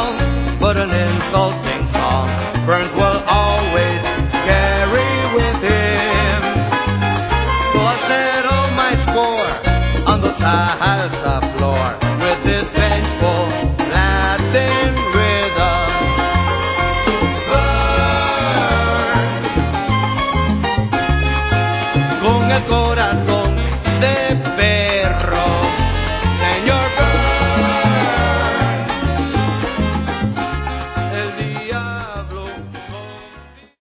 long, but an insulting song Burns will always carry with him. So I'll settle my score on the salsa floor with this vengeful Latin rhythm. Burn con el corazón